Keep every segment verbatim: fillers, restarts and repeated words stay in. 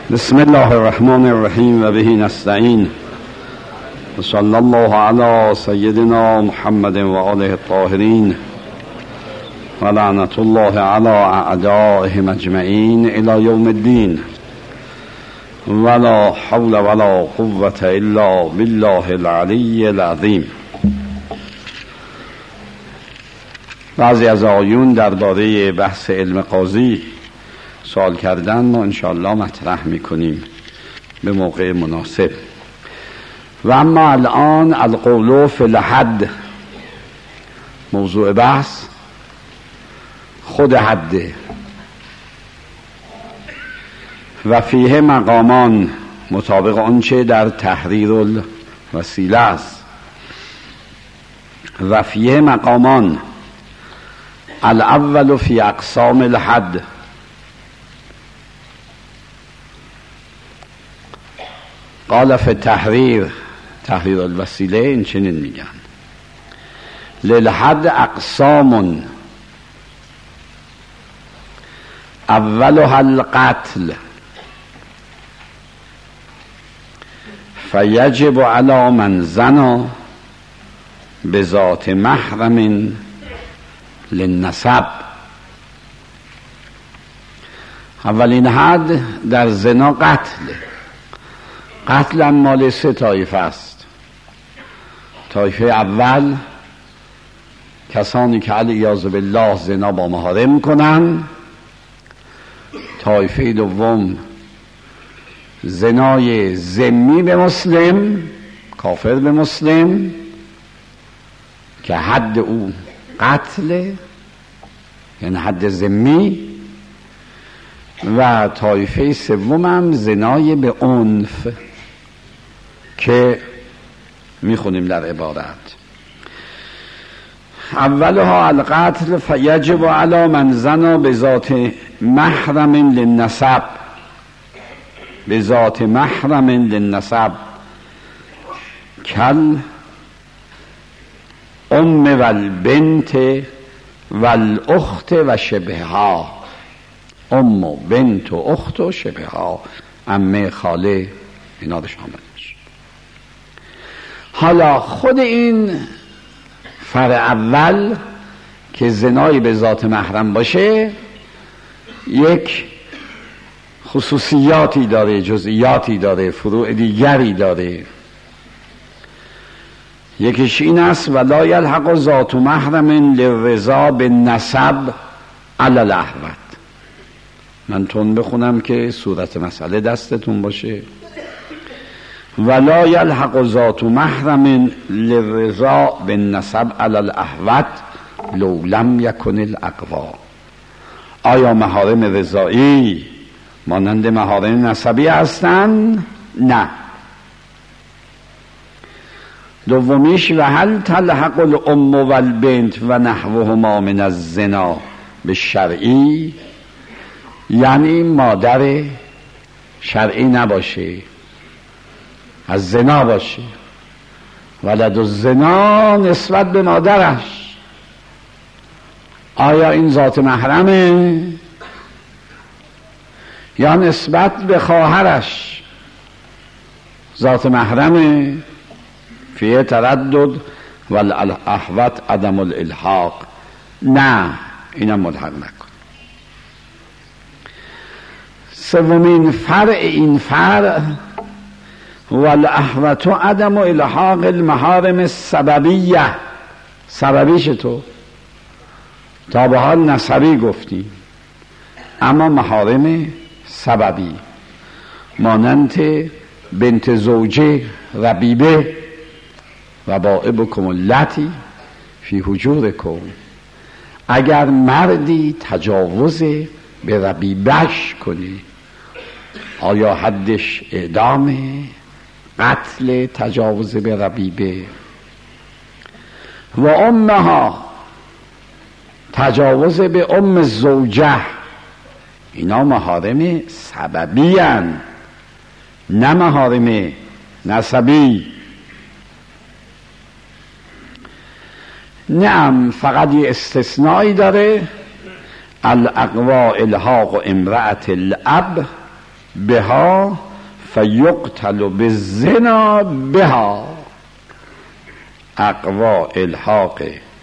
بسم الله الرحمن الرحیم و به نستعین و صلی الله علی سیدنا محمد و آله الطاهرین و لعنت الله علی اعدائهم اجمعین الی یوم الدین ولا حول ولا قوة الا بالله العلی العظیم. بعضی از آیون درباره بحث علم قاضی سوال کردن، ما انشاءالله مطرح میکنیم به موقع مناسب. و اما الان القول فی الحد، موضوع بحث خود حده و فیه مقامان، مطابق آنچه در تحریر الوسیله است. و فیه مقامان، الاول فی اقسام الحد، قال فی تحریر تحریر الوسیله این چنین میگن: للحد اقسام اولها القتل فیجب علی من زنا بذات محرم للنسب. اولین حد در زنا قتل. قتل هم مال سه طایفه است. طایفه اول کسانی که علیاذ بالله زنا با محارم کنن. طایفه دوم زنای ذمی به مسلم، کافر به مسلم، که حد او قتل، یعنی حد ذمی. و طایفه سوم هم زنای به عنف که میخونیم در عبارت: اولها القتل فیجب علی من زنا بذات محرم للنسب، بذات محرم للنسب کل ام و البنت و الاخت و شبهها. ام و بنت و اخت و شبهها، عمه، خاله، اینا رو شامل میشه. حالا خود این فرع اول که زنای به ذات محرم باشه یک خصوصیاتی داره، جزئیاتی داره، فروع دیگری داره. یکیش این است: ولا یلحق ذات محرم للرضا بالنسب علی الاحوط. من تون بخونم که صورت مسئله دستتون باشه. ولا یلحق ذات محرم للرضا بالنسب علی الاحوط لو لم یکن الاقوا. آیا محارم رضایی مانند محارم نسبی هستند؟ نه. دومیش: و هل تلحق الام و البنت و نحوهما من الزنا به شرعی، یعنی مادر شرعی نباشه، از زنا باشه، ولد الزنا نسبت به مادرش، آیا این ذات محرمه یا نسبت به خواهرش ذات محرمه؟ فیه تردد والاحوط عدم الالحاق. نه، اینم ملحق نکن. سومین فرع این فرع: والاحوط عدم الحاق المحارم السببیه. سببیش تو تا به حال نسبی گفتیم، اما محارم سببی مانند بنت زوجه ربیبه و بائبکم اللتی فی حجورکم. اگر مردی تجاوز به ربیبش کنی، آیا حدش اعدامه؟ قتل تجاوز به ربیبه. و امها، تجاوز به ام زوجه، اینا محارم سببی هن، نه محارم نسبی. نعم، فقط یه استثنایی داره: الاقوا الحاق امرأة الاب بها فیقتل بالزنا بها. اقوا الحاق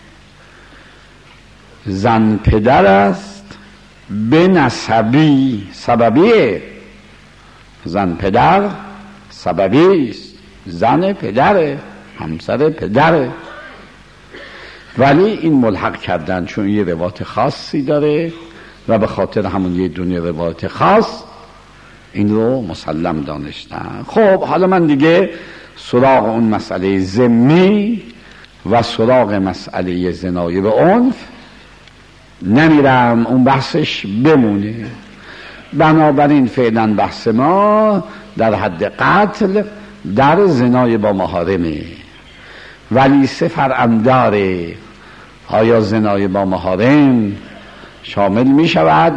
زن پدر است به نسبی، سببیه. زن پدر سببی است، زن پدره، همسر پدره، ولی این ملحق کردن چون یه روایت خاصی داره و به خاطر همون یه دونه روایت خاص این رو مسلم دانستن. خب حالا من دیگه سراغ اون مسئله ذمی و سراغ مسئله زنای به عنف نمیرم، اون بحثش بمونه. بنابراین فعلا بحث ما در حد قتل در زنای با محارمه، ولی سه فرع داره. آیا زنای با محارم شامل می شود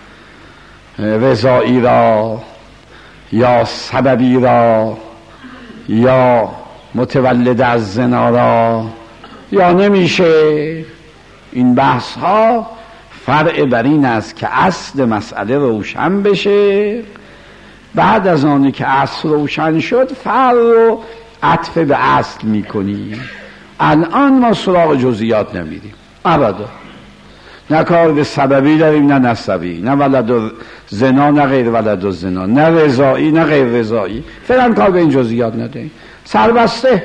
رضایی را یا سببی را یا متولد از زنا را یا نمیشه؟ این بحث ها فرع بر این است که اصل مسئله روشن بشه، بعد از آنی که اصل روشن شد فرع رو عطف به اصل میکنی. الان ما سراغ جزئیات نمیریم ابدا، نه کار به سببی داریم نه نسبی، نه ولد و زنا نه غیر ولد و زنا، نه رضایی نه غیر رضایی، فعلا کار به این جزئیات نداریم. سربسته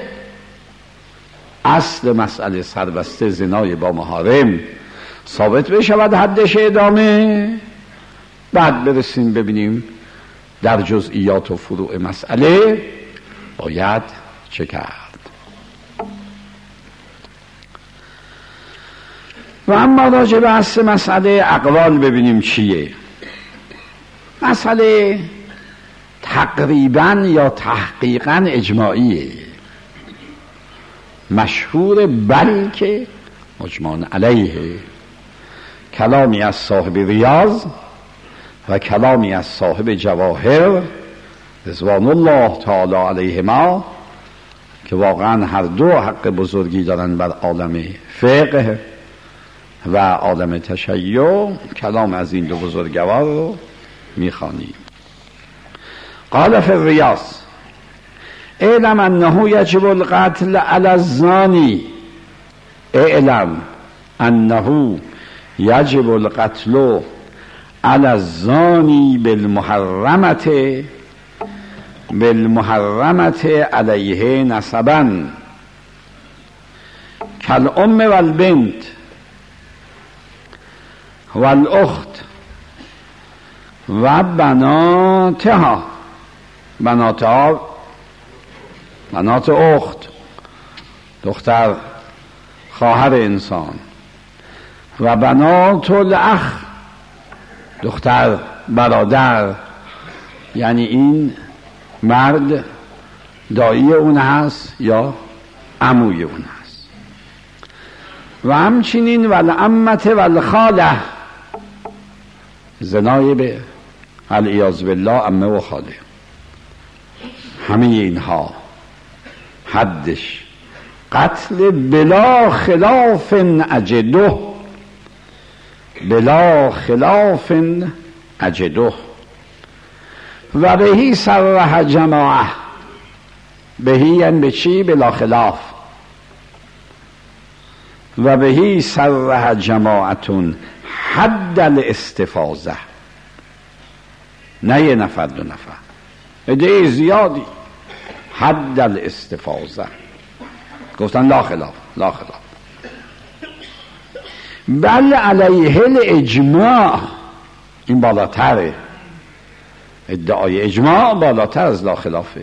اصل مسئله سربسته زنای با محارم ثابت بشود حدش ادامه، بعد برسیم ببینیم در جزئیات و فروع مسئله باید چه کرد. و اما راجع به اصل مسئله اقوال ببینیم چیه. مسئله تقریبا یا تحقیقا اجماعیه، مشهور، بلکه مجمع علیه. کلامی از صاحب ریاض و کلامی از صاحب جواهر رضوان الله تعالی علیهما که واقعا هر دو حق بزرگی دارن بر عالم فقه و عالم تشیع، کلام از این دو بزرگوار رو میخوانیم. قال فی الریاض اعلم انه یجب القتل علی الزانی، اعلم انه یجب القتل علی الزانی بالمحرمت بالمحرمت علیه نسبا کالام والبنت والاخت و بناتها، بناتها بنات اخت، دختر خواهر انسان، و بنات الاخ، دختر برادر، یعنی این مرد دایی اون هست یا عموی اون هست. و همچنین والعمت والخاله، زنای به العیاذ بالله عمه و خاله، همه اینها حدش قتل بلا خلاف اجده، بلا خلاف اجده. و بهی صرح جماعه، بهی یعنی به چی؟ بلا خلاف. و بهی صرح جماعتون حد الاستفاضه، نه یه نفر دو نفر، عده زیادی، حد الاستفاضه گفتن لا خلاف، لا خلاف. بل علیه الاجماع، این بالاتره، ادعای اجماع بالاتر از لا خلافه.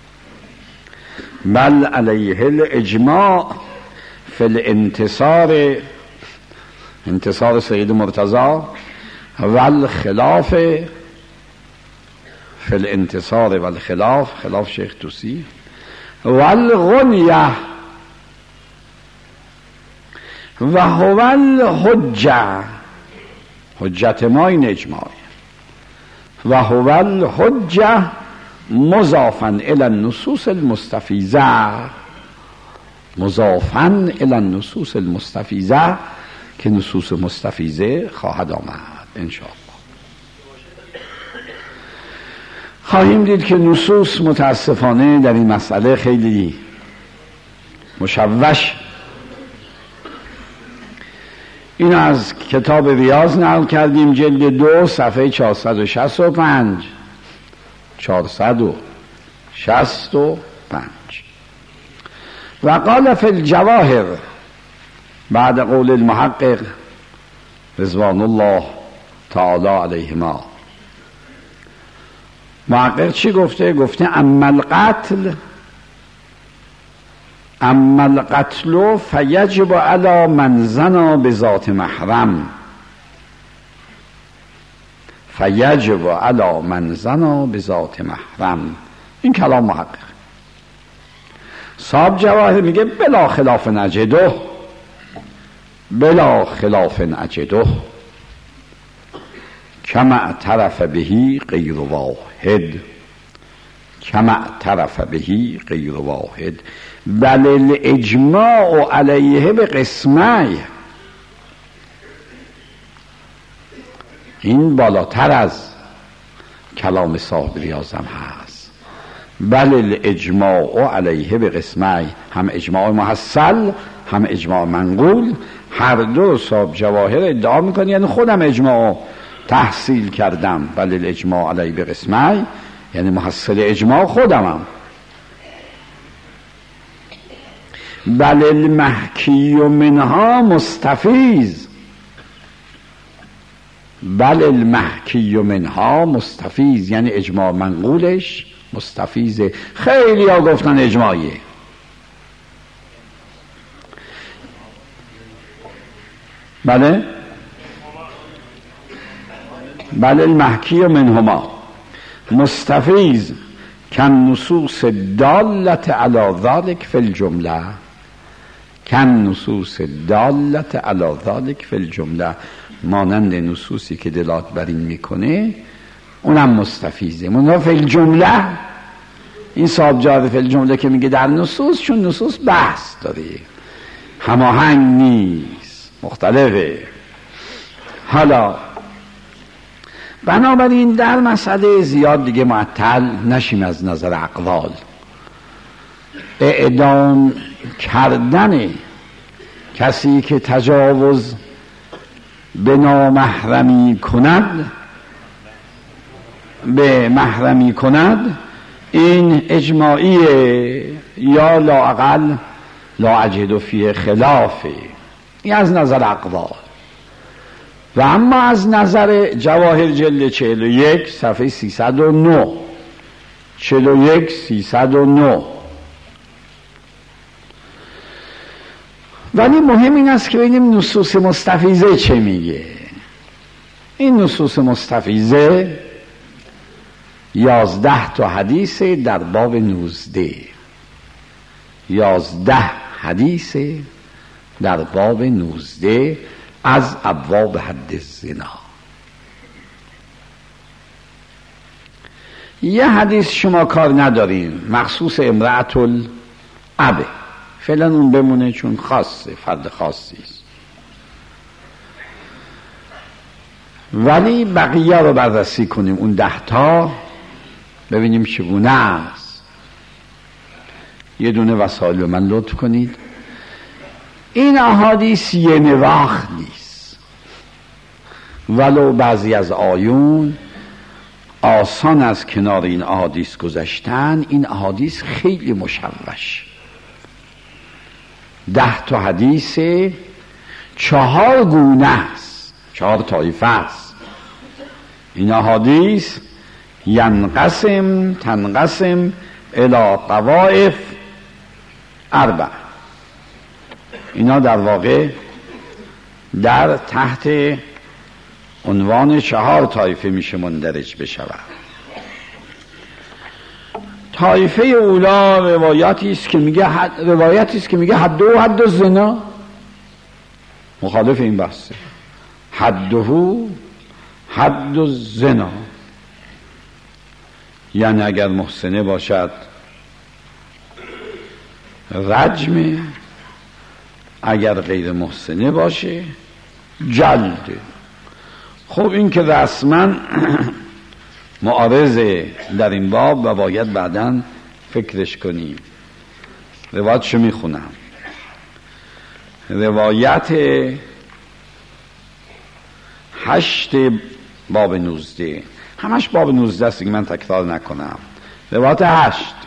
بل علیه الاجماع فی الانتصار، انتصار سید مرتضی، والخلاف فی الانتصار والخلاف، خلاف شیخ توسی، والغنیه و هو الحجه، حجت ما این اجماع، و هو الحجه مضافا الی النصوص المستفیضه، مضافا الی النصوص المستفیضه که نصوص مستفیضه خواهد آمد ان شاء الله. خواهیم دید که نصوص متاسفانه در این مسئله خیلی مشوش. این از کتاب ریاض نقل کردیم، جلد دو صفحه چهارصد و شصت و پنج چهارصد و شصت و پنج. و قال فی الجواهر بعد قول المحقق رضوان الله تعالی علیهما، محقق چی گفته؟ گفته اما القتل اما القتل فیجب علی من زنا بذات محرم فیجب علی من زنا بذات محرم. این کلام محقق. صاحب جواهر میگه بلا خلاف نجده بلا خلاف نجده کما اعترف بهی غیر واحد کما اعترف بهی غیر واحد بل الاجماع علیه به قسمه. این بالاتر از کلام صاحب ریاضم هست. بل الاجماع علیه به قسمه، هم اجماع محصل هم اجماع منقول، هر دو صاحب جواهر ادعا میکنه، یعنی خودم اجماع تحصیل کردم. بل الاجماع علیه به قسمه یعنی محصل اجماع خودمم. بل المحکی منها مستفیض بل المحکی منها مستفیض یعنی اجماع منقولش مستفیضه. خیلی ها گفتن اجماعیه. بله بل المحکی منهما مستفیض کن نصوص دالت علی ذلك فی الجمله کن نصوص دالت علی ذلك فی الجمله، مانند نصوصی که دلالت بر این میکنه اونم مستفیضه. منها فی الجمله، این صاحب جواهر فی الجمله که میگه در نصوص، چون نصوص بحث داره، هماهنگ نیست، مختلفه. حالا بنابراین در مسئله زیاد دیگه معطل نشیم از نظر اقوال. اعدام کردن کسی که تجاوز به نامحرمی کند به محرمی کند این اجماعیه یا لااقل لا اجد فیه خلافه. این از نظر اقوال. و اما از نظر جواهر جلد چهل و یک صفحه سیصد و نه چهل و یک سیصد و نه. ولی مهم این است که ببینیم نصوص مستفیضه چه میگه. این نصوص مستفیضه یازده تا حدیث در باب نوزده یازده حدیث در باب نوزده از ابواب حد الزنا. یه حدیث شما کار نداریم مخصوص امرأة الأب، فعلا اون بمونه چون خاصه، فرد خاصی است. ولی بقیه رو بررسی کنیم، اون ده تا ببینیم چگونه است. یه دونه وسائل به من لطف کنید. این احادیث یه نواخت نیست، ولو بعضی از آیون آسان از کنار این احادیث گذشتن. این احادیث خیلی مشوش. ده تا حدیث چهار گونه است، چهار طایفه است. این احادیث ینقسم تنقسم الی طوائف اربع. اینا در واقع در تحت عنوان چهار طایفه میشه مندرج بشود. طایفه اولا روایتی است که میگه حد روایتی است که میگه حد و حد الزنا، مخالف این بحثه. حده حد الزنا یعنی اگر محسنه باشد رجم، اگر غیر محسنه باشه جلد. خب این که رسما معارضه در این باب و باید بعداً فکرش کنیم. روایتشو میخونم. روایت هشت باب نوزده، همش باب نوزده است که من تکرار نکنم. روایت هشت: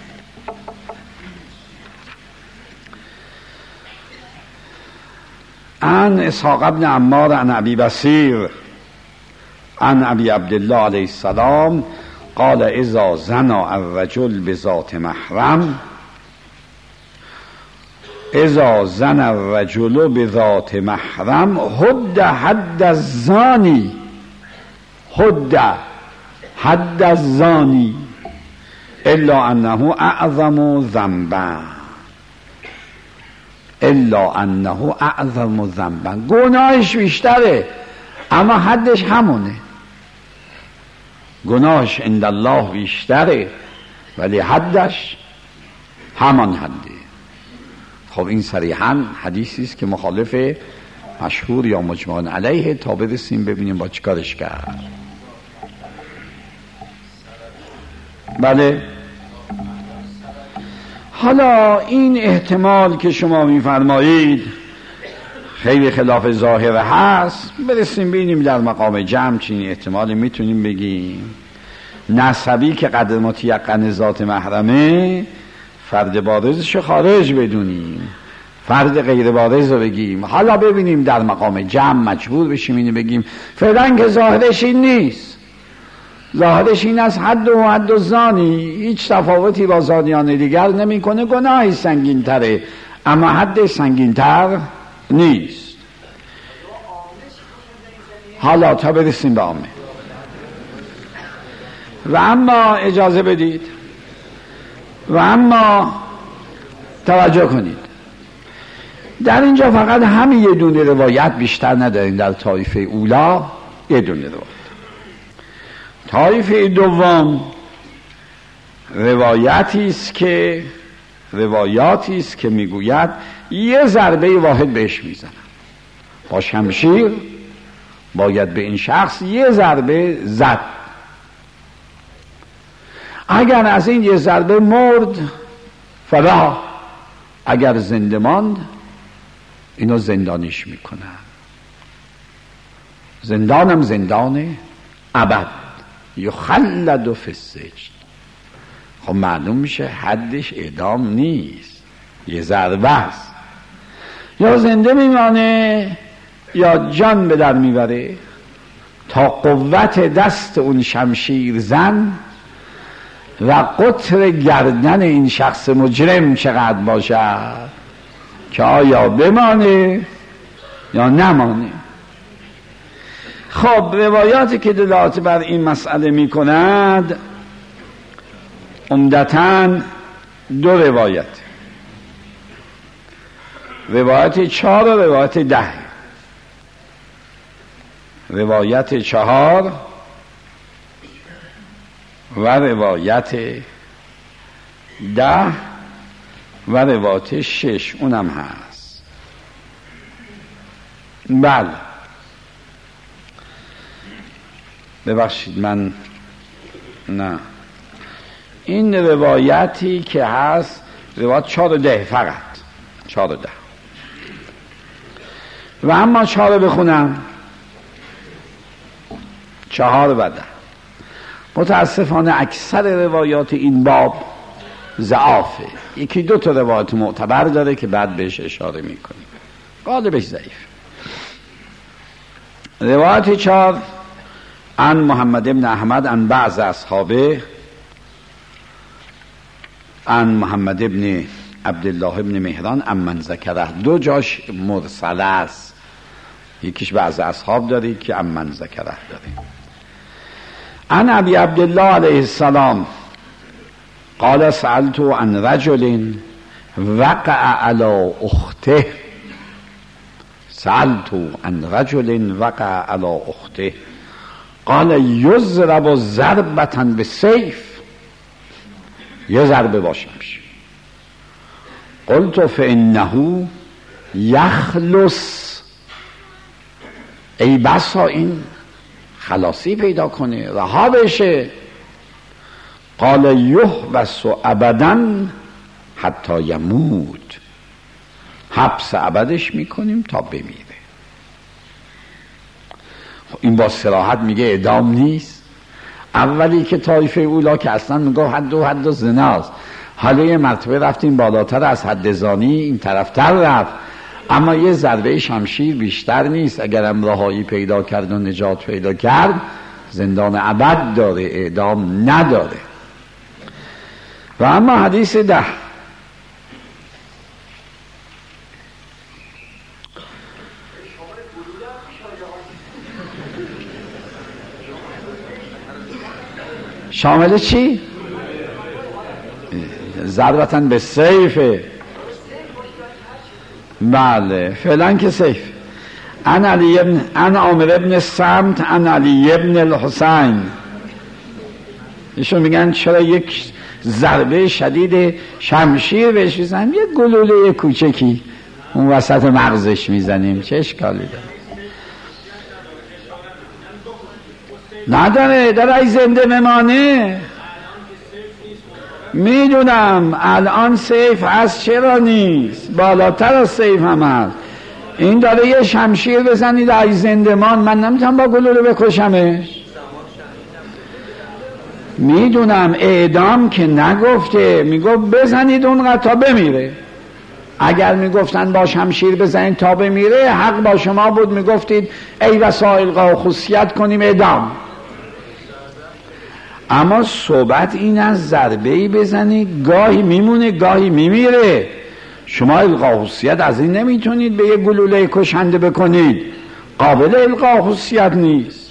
عن اسحاق بن عمار عن ابی بصیر عن ابی عبدالله علیه السلام قال اذا زنا الرجل بذات محرم اذا زنا الرجل بذات محرم حد حد الزانی حد حد الزانی الا انه اعظم ذنبا الا انه اعظم ذنبا گناهش بیشتره اما حدش همونه. گناهش عند الله بیشتره ولی حدش همان حده. خب این صریحا حدیثی است که مخالف مشهور یا مجمع علیه، تا برسیم ببینیم با چیکارش کرد. بله، حالا این احتمال که شما میفرمایید خیلی خلاف ظاهر هست، برسیم ببینیم در مقام جمع چین احتمالی میتونیم بگیم. نسبی که قدر متیقن ذات محرمه، فرد بارزش خارج بدونیم، فرد غیر بارز رو بگیم. حالا ببینیم در مقام جمع مجبور بشیم اینو بگیم. فعلا که ظاهرش این نیست، ظاهرش این است حد و حد و زانی هیچ تفاوتی با زانیان دیگر نمیکنه، گناهی سنگین تره اما حد سنگین تر نیست. حالا تا برسیم به عامه. و اما اجازه بدید، و اما توجه کنید، در اینجا فقط همین یه دونه روایت، بیشتر نداریم. در طایفه اولا یه دونه روایت. طایفه دوم روایتی است که روایاتی است که میگوید یه ضربه واحد بهش میزنن با شمشیر، باید به این شخص یه ضربه زد. اگر از این یه ضربه مرد فلا، اگر زنده ماند اینو زندانیش میکنن. زندانم زندان ابد، یخلد فی السجن. خب معلوم میشه حدش اعدام نیست، یه ضربه است. یا زنده میمانه یا جان به در میبره تا قوت دست اون شمشیر زن و قطر گردن این شخص مجرم چقدر باشد که آیا بمانه یا نمانه. خب روایاتی که دلالت بر این مسئله می کند عمدتاً دو روایت، روایت چهار و روایت ده. روایت چهار و روایت ده و روایت شش اونم هست. بله ببخشید من نه این روایتی که هست روایت چهار و ده، فقط چهار و ده. و اما چهار بخونم، چهار و ده. متاسفانه اکثر روایات این باب ضعافه. یکی دو تا روایت معتبر داره که بعد بهش اشاره میکنیم، غالبش ضعیف. روایت چهار: عن محمد ابن احمد عن بعض اصحابه عن محمد ابن عبدالله ابن مهران عن من ذکره. دو جاش مرسل است، یکیش بعض اصحاب داره که عن من ذکره داره. عن ابی عبدالله علیه السلام قال سألت عن رجل وقع على اخته سألت عن رجل وقع على اخته قال یضرب ضربة بالسیف، یه ضربه باشم میشه. قلت فانه یخلص، ای بسا این خلاصی پیدا کنه، رها بشه. قال یحبس ابدا حتی یموت، حبس ابدش میکنیم تا بمیره. این با صراحت میگه اعدام نیست. اولی که طایفه اولا که اصلا میگه حد و حد و زناست، حالا یه مرتبه رفتیم بالاتر از حد زانی، این طرفتر رفت، اما یه ضربه شمشیر بیشتر نیست. اگرم رهایی پیدا کرد و نجات پیدا کرد، زندان ابد داره، اعدام نداره. و اما حدیث ده، شامل چی؟ ضربتن به سیفه. بله فعلا که سیف. ان علی ابن ان عامر ابن الصمت ان علی ابن الحسین. ایشون میگن چرا یک ضربه شدید شمشیر بهش میزنیم، یک گلوله کوچکی اون وسط مغزش میزنیم، چه اشکالی داره؟ نداره، در ای زنده ممانه. میدونم الان سیف هست، چرا نیست؟ بالاتر از سیف هم هست. این داره یه شمشیر بزنید ای زندمان، من نمیتونم با گلوله بکشمش. میدونم اعدام که نگفته، میگفت بزنید اونقدر تا بمیره. اگر میگفتن با شمشیر بزنید تا بمیره، حق با شما بود، میگفتید ای وسائل قا خصیت کنیم اعدام. اما صحبت این از ضربه‌ای بزنید گاهی میمونه گاهی میمیره. شما القا خصیت از این نمیتونید به یه گلوله کشنده بکنید، قابل القا خصیت نیست.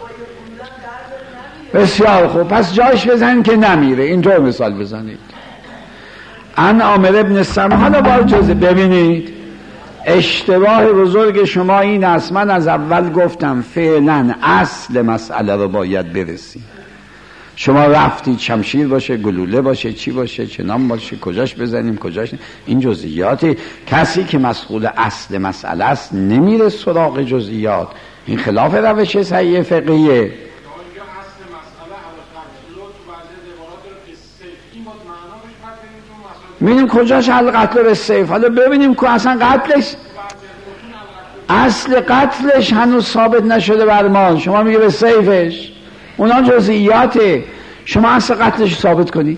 بسیار خوب، پس جاش بزنید که نمیره، اینطور مثال بزنید. ان عامر ابن الصمت. حالا باید جزء ببینید اشتباه بزرگ شما این است. من از اول گفتم فعلا اصل مسئله رو باید برسیم. شما رفتید شمشیر باشه، گلوله باشه، چی باشه، چنان باشه، کجاش بزنیم کجاش، این جزئیات. کسی که مسئول اصل مسئله است نمیره سراغ جزئیات. این خلاف روش صحیح فقهیه. می‌بینیم کجاش القتل به سیف. حالا ببینیم که اصلا قتلش، اصل قتلش هنوز ثابت نشده بر ما. شما میگه به سیفش، اونا جزئیاته. شما اصل قتلش ثابت کنید.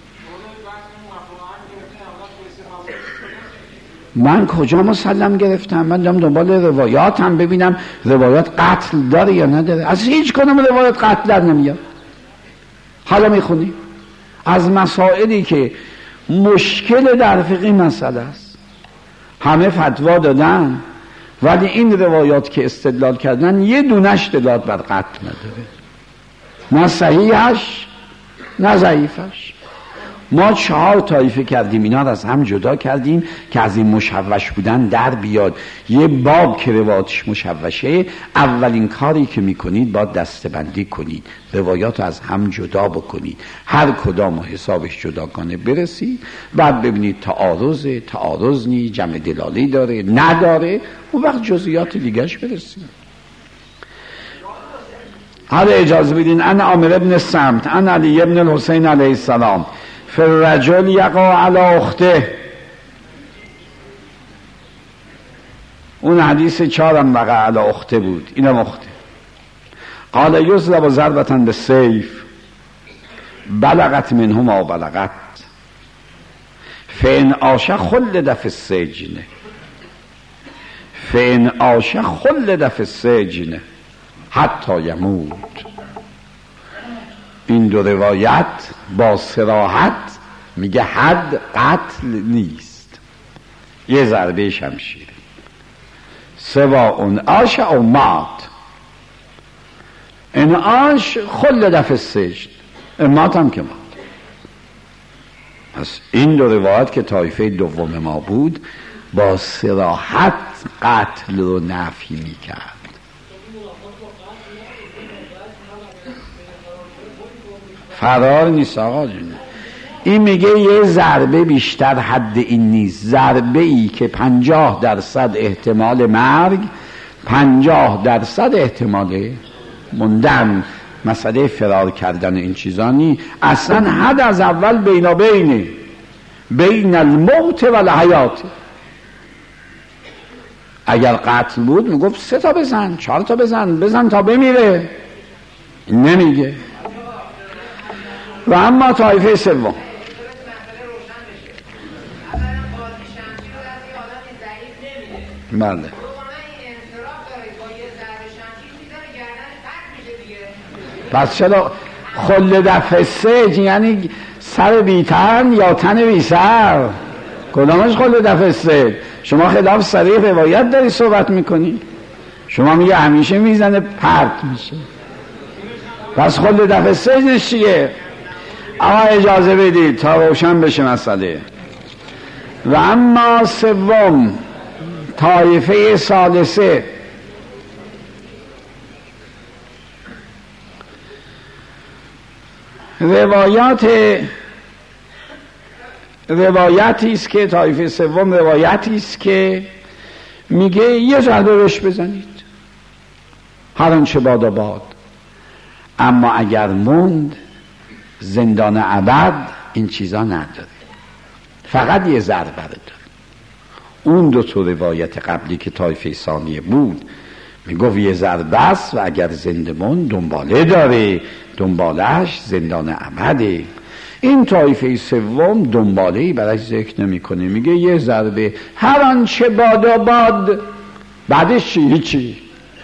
من کجا مسلم گرفتم؟ من دارم دنبال روایات هم ببینم روایات قتل داره یا نداره. از هیچ کدوم روایات قتل در نمیاد. حالا میخونیم از مسائلی که مشکل در فقه مسئله است، همه فتوا دادن ولی این روایات که استدلال کردن یه دونش دلالت بر قتل نداره، نه صحیحش نه ضعیفش. ما چهار طایفه کردیم، اینا رو از هم جدا کردیم که از این مشوش بودن در بیاد. یه باب که روایاتش مشوشه، اولین کاری که میکنید باید دسته‌بندی کنید، روایات رو از هم جدا بکنید، هر کدام حسابش جداگانه برسید، بعد ببینید تعارض تعارض نی، جمع دلالی داره نداره، اون وقت جزئیات دیگهش برسید. حالا اجازه بدین. ان عامر ابن الصمت ان علی ابن الحسین علیه السلام فالرجل یقع علی اخته. اون حدیث چهارم وقع علی اخته بود، اینم اخته. قال یضرب ضربة بالسیف بلغت منه ما بلغت فان عاش خلد فی السجن فان عاش خلد فی السجن حتی یموت. این دو روایت با صراحت میگه حد قتل نیست، یه ضربه شمشیر، سوا اون عاش او مات. این عاش خلد فی السجن، مات هم که مات. پس این دو روایت که طایفه دوم ما بود با صراحت قتل رو نفی میکرد. فرار نیست آقا جون. این میگه یه ضربه بیشتر حد این نیست. ضربه ای که پنجاه درصد احتمال مرگ، پنجاه درصد احتمال موندن، مسئله فرار کردن این چیزانی اصلا حد از اول بینا بینه بین الموت و الحیات. اگر قتل بود میگفت سه تا بزن، چهار تا بزن، بزن تا بمیره، نمیگه. و اما طایفه سوم بله پس چرا خل دفع سج یعنی سر بیتن یا تن بی سر؟ کدامش خل دفع سج؟ شما خلاف صریح روایت داری صحبت میکنی. شما میگه همیشه میزنه پرت میشه، پس خل دفع سجنش چیه؟ اما اجازه بدید تا روشن بشه مسئله. و اما سوم طایفه ثالثه روایات روایتی است که طایفه سوم روایتی است که میگه یه ضربه بهش بزنید هر آنچه باد و باد، اما اگر موند زندان ابد این چیزا نداره، فقط یه ضربه داره. اون دو تا روایت قبلی که طایفه ثانیه بود میگفت یه ضربه است و اگر زنده موند دنباله داره، دنبالش زندان ابده. این طایفه سوم دنباله‌ای برای ذکر نمی‌کنه، میگه یه ضربه هر آنچه باد و باد، بعدش چی؟ هیچی،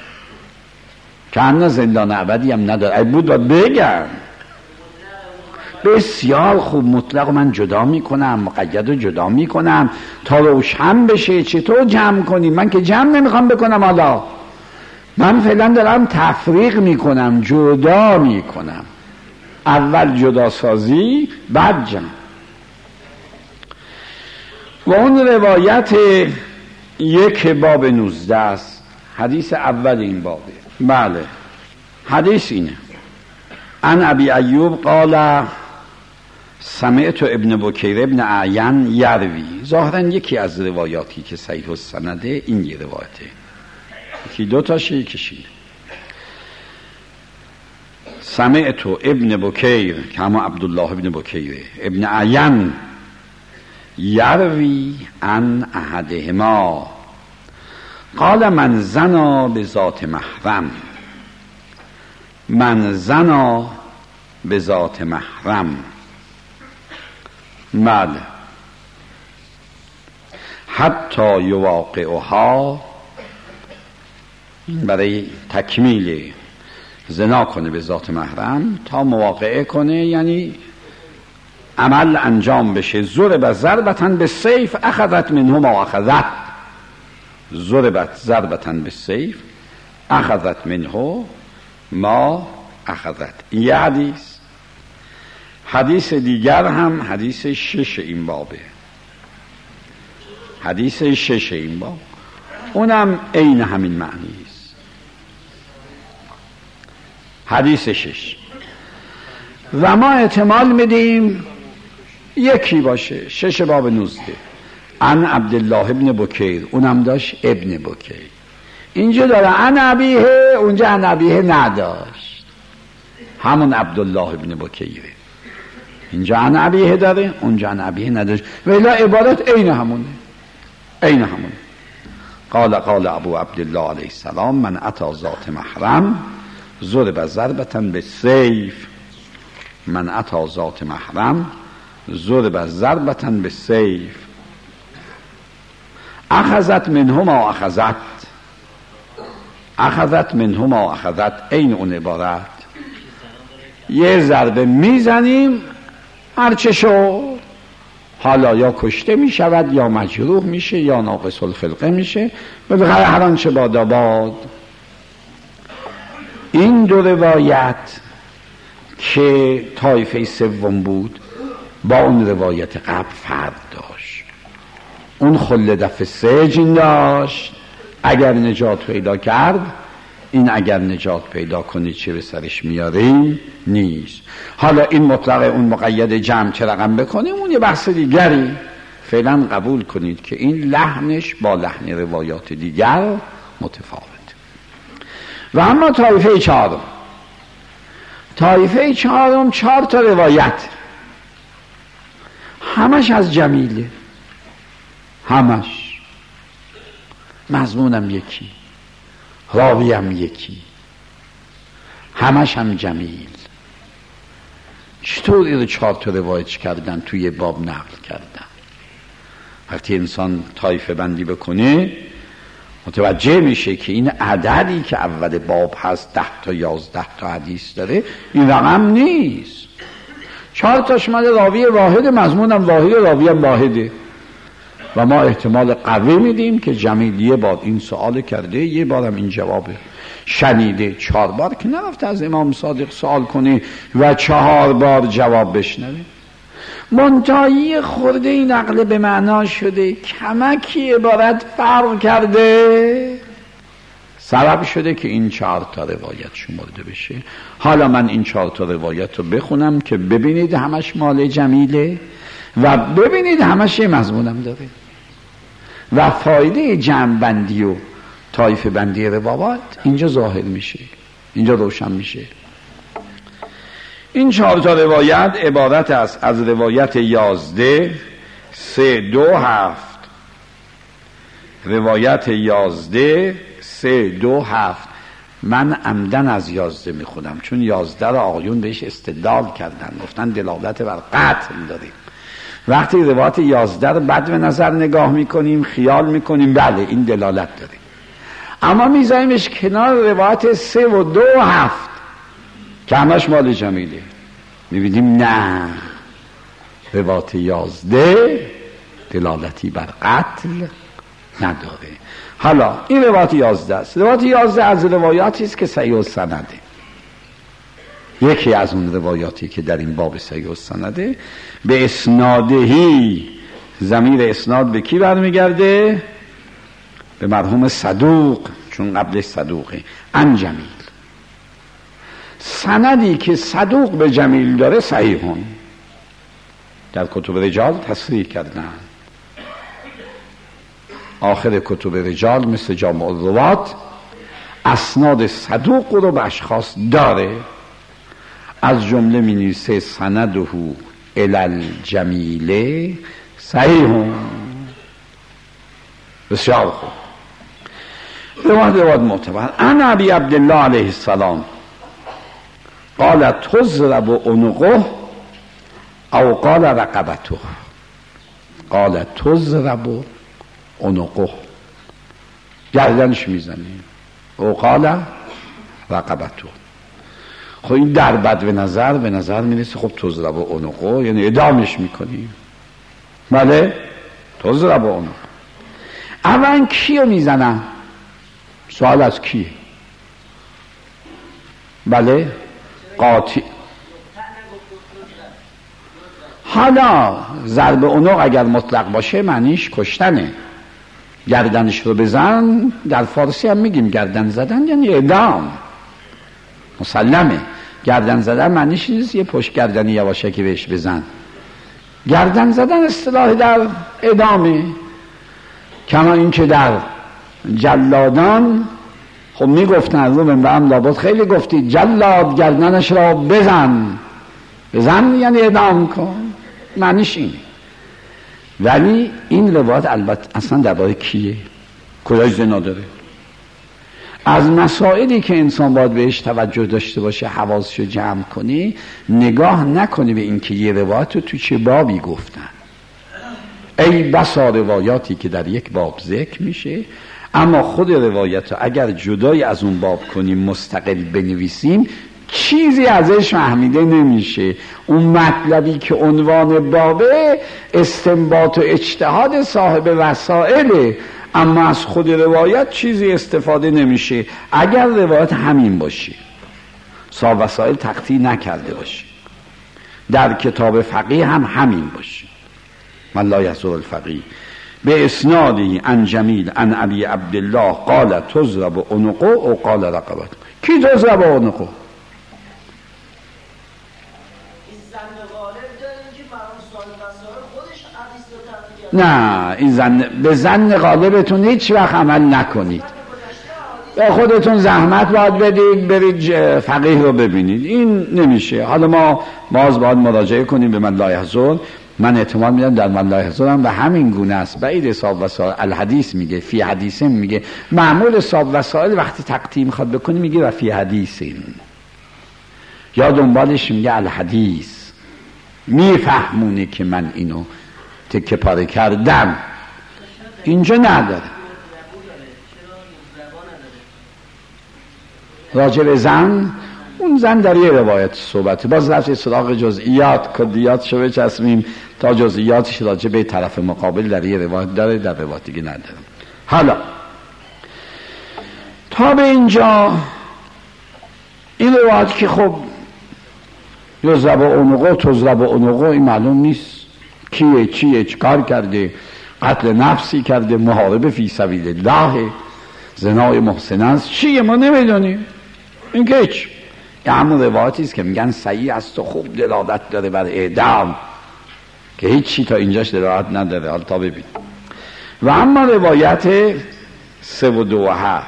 که زندان ابدی هم نداره. ای بود باید بگم. بسیار خوب، مطلق من جدا میکنم، مقید رو جدا میکنم تا روشن بشه چطور جمع کنیم. من که جمع نمیخوام بکنم، حالا من فعلا دارم تفریق میکنم، جدا میکنم. اول جدا سازی بعد جمع. و اون روایت یک باب نوزده است، حدیث اول این بابه. بله حدیث اینه: عن ابی ایوب قال سمعت ابن بکیر ابن اعین یروی. ظاهرا یکی از روایاتی که صحیح السنده این یه روایته، یکی دو تاشه یکیش اینه. سمعت ابن بکیر که همه عبدالله ابن بکیره، ابن اعین یروی عن احدهما قال من زنا به ذات محرم، من زنا به ذات محرم. بله حتی یواقعها، برای تکمیل زنا کنه به ذات محرم تا مواقعه کنه، یعنی عمل انجام بشه. ضرب ضربة بالسیف اخذت منه ما اخذت، ضربت ضربة بالسیف اخذت منه ما اخذت. این یه حدیث. حدیث دیگر هم حدیث شش این بابه، حدیث شش این باب، اونم عین همین معنی است. حدیث شش و ما احتمال میدیم یکی باشه، شش باب نوزده. عن عبدالله ابن بکیر، اونم داشت ابن بکیر. اینجا داره عن ابیه، اونجا عن ابیه نداشت، همون عبدالله ابن بکیره. اینجا عن ابیه داره، اونجا عن ابیه نداشت، ولی عبارت عین همونه، عین همونه. قال قال ابو عبدالله علیه السلام من اتی ذات محرم ضرب ضربة بالسیف، من اتی ذات محرم ضرب ضربة بالسیف اخذت منهما اخذت، اخذت منهما اخذت. این اون عبارت، یه ضربه میزنیم هرچه شو، حالا یا کشته میشود یا مجروح میشه یا ناقص الخلقه میشه، بالاخره هر آنچه باد باد. این دو روایت که طایفه سوم بود با اون روایت قبل فرق داشت. اون خل دفع سجن داشت، اگر نجات پیدا کرد، این اگر نجات پیدا کنی چه به سرش میاریم نیست. حالا این مطلق اون مقید جمع چه رقم بکنیم اون یه بحث دیگری. فعلا قبول کنید که این لحنش با لحن روایات دیگر متفاوت. و اما طایفه چهارم، طایفه چهارم چهار تا روایت، همش از جمیله، همش مضمونم یکی، راویم یکی، همش هم جمیل. چطور این چهار تا روایت کردن توی باب نقل کردن؟ وقتی انسان طایفه بندی بکنه متوجه میشه که این عددی که اول باب هست ده تا یازده تا حدیث داره، این رقم نیست. چهار تاش مال راوی واحد، مضمونم واحد، راوی هم واحده و ما احتمال قوی میدیم که جمیل یه بار این سوال کرده، یه بارم این جوابه شنیده. چهار بار که نرفته از امام صادق سوال کنه و چهار بار جواب بشنوه. منتهی خورده این نقل به معنا شده، کمکی عبارت فرق کرده، سبب شده که این چهار تا روایت شمرده بشه. حالا من این چهار تا روایت رو بخونم که ببینید همش مال جمیله و ببینید همش یه مضمونم داره و فایده جمع بندی و طایفه بندی روایات اینجا ظاهر میشه، اینجا روشن میشه. این چهار تا روایت عبارت است از روایت یازده، سه، دو، هفت. روایت یازده، سه، دو، هفت. من عمدن از یازده میخونم چون یازده را آقایون بهش استدلال کردن، گفتن دلالت بر قتل داریم. وقتی روایت یازده رو بد به نظر نگاه میکنیم، خیال میکنیم بله این دلالت داره، اما میذاریمش کنار روایت سه و دو و هفت که همش مال جمیله، میبینیم نه، روایت یازده دلالتی بر قتل نداره. حالا این روایت یازده است. روایت یازده از روایاتی است که صحیح السنده، یکی از اون روایاتی که در این باب صحیح السنده. به اسنادهی، ضمیر اسناد به کی برمیگرده؟ به مرحوم صدوق، چون قبلش صدوقه. عن جمیل، سندی که صدوق به جمیل داره صحیحون، در کتب رجال تصریح کردن. آخر کتب رجال مثل جامع الروات اسناد صدوق رو به اشخاص داره، از جمله می نویسه سنده الالجمیله صحیحون. بسیار خوب. روایت روایت معتبر. عن ابی عبدالله علیه السلام قال تضرب عنقه او قال رقبته. قال تضرب عنقه، گردنش میزنیم، او قال رقبته. خب این در بد به نظر به نظر میرسه خب تضرب عنقه یعنی اعدامش میکنیم. بله تضرب عنقه. اول کیو میزنن؟ سوال از کیه؟ بله قاطع. حالا ضرب عنق اگر مطلق باشه معنیش کشتنه. گردنش رو بزن در فارسی هم میگیم گردن زدن یعنی اعدام، مسلمه. گردن زدن معنیش نیست یه پشت گردنی یواشکی بهش بزن. گردن زدن اصطلاح در اعدامه. کما این که در جلادان خب میگفتن از رو منبرم لابد خیلی گفتید جلاد گردنش را بزن. بزن یعنی اعدام کن، معنیش اینه. ولی این روایت البته اصلا درباره کیه؟ کجای زنا داره؟ از مسائلی که انسان باید بهش توجه داشته باشه، حواسشو جمع کنی، نگاه نکنی به این که یه روایت رو تو چه بابی گفتن. ای بسا روایاتی که در یک باب ذکر میشه اما خود روایت رو اگر جدای از اون باب کنیم مستقل بنویسیم چیزی ازش فهمیده نمیشه. اون مطلبی که عنوان بابه استنباط و اجتهاد صاحب وسائله، اما از خود روایت چیزی استفاده نمیشه اگر روایت همین باشه، صاحب وسائل تقطیع نکرده باشه. در کتاب فقیه هم همین باشه. من لا یحصر الفقیه به اسنادی عن جمیل عن ابی عبدالله قال تضرب عنقه او قال رقبته. کی تضرب عنقه؟ نه این زن به زن غالبتون هیچ وقت عمل نکنید. به خودتون زحمت باید بدید برید فقیه رو ببینید. این نمیشه. حالا ما باز باید مراجعه کنیم به من لا یحزن. من اعتماد میدم در من لا یحزن هم به همین گونه است. بعید حساب وسائل الحدیث میگه فی حدیث میگه معمول حساب وسائل وقتی تقدیم میخواد بکنی میگه و فی حدیثین، یا دنبالش میگه الحدیث، میفهمونه که من اینو تکه پاره کردم. اینجا نداره. راجع به زن، اون زن در یه روایت صحبته، باز رفت سراغ جزئیات کلیات شو بچسبیم تا جزئیاتش راجع به طرف مقابل در یه روایت داره، در روایت دیگه نداره. حالا تا به اینجا این روایت که خب یضرب عنقه تضرب عنقه این معلوم نیست کیه چیه چیکار کرده، قتل نفسی کرده، محاربه فی سبیل الله، زنای محسن است، چیه ما نمیدونیم. این که هیچ یه همون روایتی است که میگن صحیح است و خوب دلالت داره بر اعدام، که هیچی تا اینجاش دلالت نداره. حالا تا ببین. و اما روایت سه و دو و هفت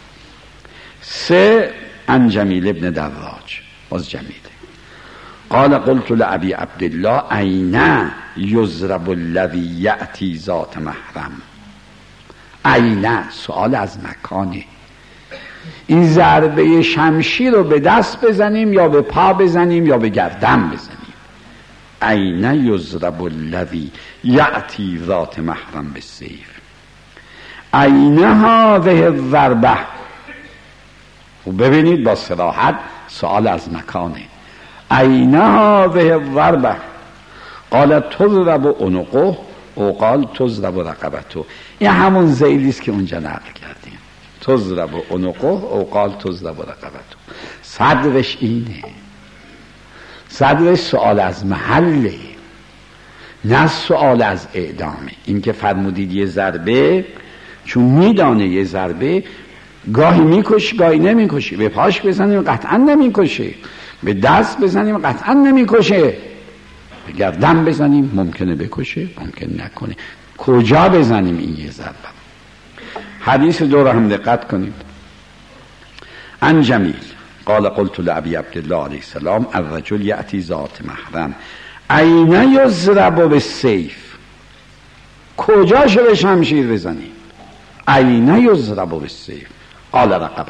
سه عن جمیل ابن دراج، باز جمیله، قال قلت لأبي عبد الله أين يضرب الذي يأتي ذات محرم. أين سؤال از مکانه. این ضربه شمشیر رو به دست بزنیم یا به پا بزنیم یا به گردن بزنیم. أين يضرب الذي يأتي ذات محرم بالسيف. أين هذه الضربه. و ببینید با صراحت سؤال از مکانه. أين هذه الضربه. قال تضرب عنقه او قال تضرب رقبته. این همون ذیلی است که اونجا نقل کردیم. تضرب عنقه او قال تضرب رقبته. صدرش اینه، صدرش سؤال از محله، نه سؤال از اعدامه. این که فرمودید یه ضربه، چون میدانه یه ضربه گاهی میکشی گاهی نمیکشی، به پاش بزنیم قطعا نمیکشه، به دست بزنیم قطعا نمیکشه، به گردن بزنیم ممکنه بکشه ممکن نکنه. کجا بزنیم این یه ضربه؟ حدیث دو را هم دقت کنید. عن جمیل قال قلت لأبي عبد الله علیه السلام الرجل یأتی ذات محرم أين یضرب بالسیف. کجاش به شمشیر بزنیم؟ أين یضرب بالسیف. قال رقبته.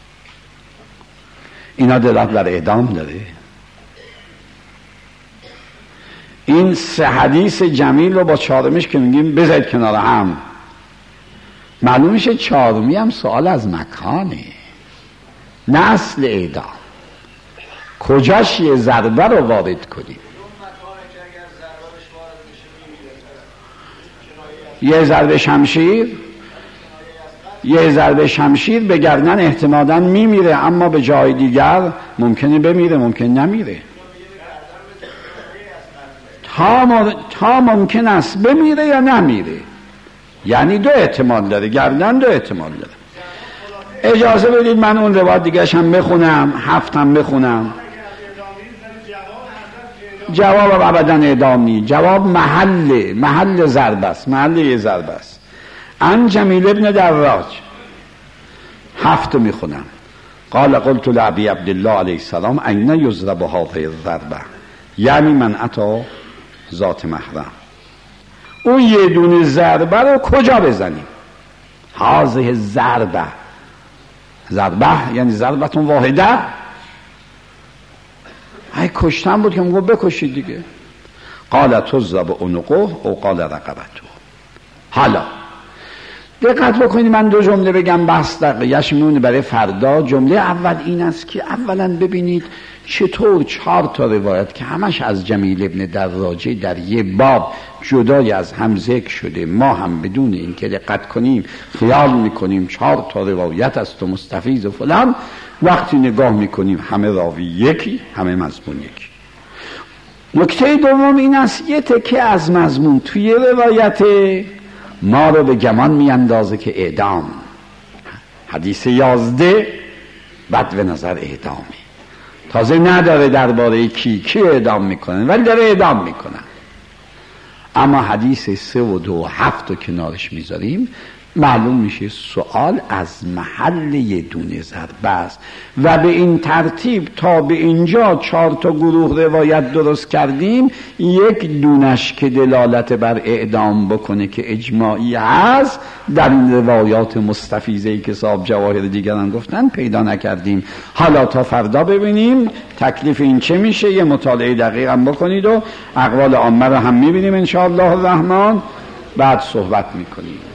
اینا دلالت بر اعدام داره. این سه حدیث جمیل رو با چهارمیش که میگیم بذارید کنار هم، معلوم میشه چهارمی هم سوال از مکانه، نه اصل اعدام. کجاش یه ضربه رو وارد کنیم؟ یه ضربه شمشیر، یه ضربه شمشیر به گردن احتمالاً میمیره، اما به جای دیگر ممکنه بمیره ممکن نمیره. تا, م... تا ممکن است بمیره یا نمیره، یعنی دو احتمال داره، گردن دو احتمال داره. اجازه بدید من اون روایت دیگرش هم بخونم، هفتم بخونم. جواب ابدا اعدام نیست، جواب محل محل ضربه است، محل یه ضربه است. عن جمیل ابن دراج هفت میخونم. قال قلت لأبي عبد الله علیه السلام أين یضرب هذه الضربه. یعنی من اتی ذات محرم. اون یه دونه ضربه رو کجا بزنیم؟ هذه ضربه. ضربه یعنی ضربتون واحده. ای کشتن بود که میگو بکشید دیگه. قال تضرب عنقه او قال رقبته. حالا دقت بکنید، من دو جمله بگم بس دقیقش میمونه برای فردا. جمله اول این است که اولا ببینید چطور چهار تا روایت که همش از جمیل ابن دراجه در یه باب جدای از هم ذکر شده، ما هم بدون این که دقت کنیم خیال میکنیم چهار تا روایت است و مستفیض و فلان، وقتی نگاه میکنیم همه راوی یکی، همه مضمون یکی. نکته دوم این است یه تکه از مضمون توی روایت ما رو به گمان میاندازه که اعدام، حدیث یازده بد به نظر اعدامی، تازه نداره درباره کی کی اعدام میکنن ولی داره اعدام میکنن. اما حدیث سه و دو و هفت رو کنارش میذاریم، معلوم میشه سوال از محل یه دونه ضربه است و به این ترتیب تا به اینجا چهار تا گروه روایت درست کردیم، یک دونش که دلالت بر اعدام بکنه که اجماعی هست در این روایات مستفیضه‌ای که صاحب جواهر دیگران گفتن پیدا نکردیم. حالا تا فردا ببینیم تکلیف این چه میشه، یه مطالعه دقیق هم بکنید و اقوال عامه رو هم میبینیم ان شاء الله الرحمن، بعد صحبت میکنیم.